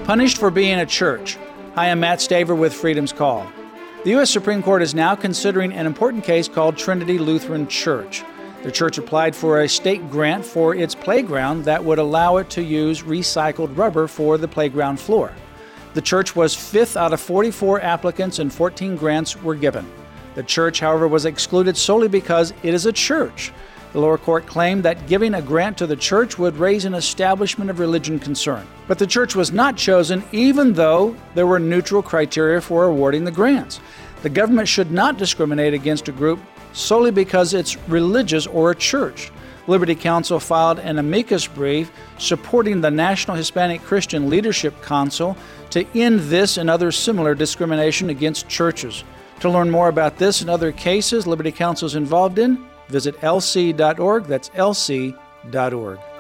Punished for being a church. Hi, I'm Matt Staver with Freedom's Call. The U.S. Supreme Court is now considering an important case called Trinity Lutheran Church. The church applied for a state grant for its playground that would allow it to use recycled rubber for the playground floor. The church was fifth out of 44 applicants and 14 grants were given. The church, however, was excluded solely because it is a church. The lower court claimed that giving a grant to the church would raise an establishment of religion concern. But the church was not chosen even though there were neutral criteria for awarding the grants. The government should not discriminate against a group solely because it's religious or a church. Liberty Counsel filed an amicus brief supporting the National Hispanic Christian Leadership Council to end this and other similar discrimination against churches. To learn more about this and other cases Liberty Counsel is involved in, visit lc.org. That's lc.org.